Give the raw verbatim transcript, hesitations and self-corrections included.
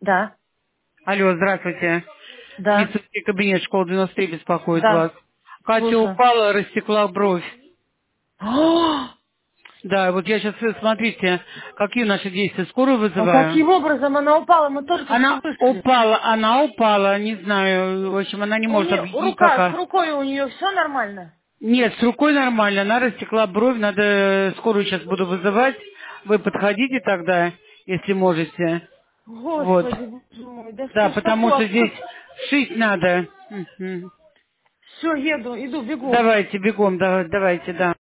Да, Алло, здравствуйте. да, Медицинский кабинет школы девяносто три беспокоит да, вас. Катя слушаю. упала, растекла бровь. А Да, вот я сейчас, смотрите, какие наши действия. Скорую вызываю. каким образом она упала? Мы только что Она вышли. упала, она упала, не знаю, в общем, она не У может нее объяснить рука, с пока. рукой у нее все нормально? Нет, с рукой нормально, она растекла бровь, надо, э, скорую сейчас буду вызывать. Вы подходите тогда, если можете. Вот. Господи, боже мой, да Да, что ж потому что такое? здесь шить надо. Мгм. Все, еду, иду, бегу. Давайте, бегом, да- давайте, да.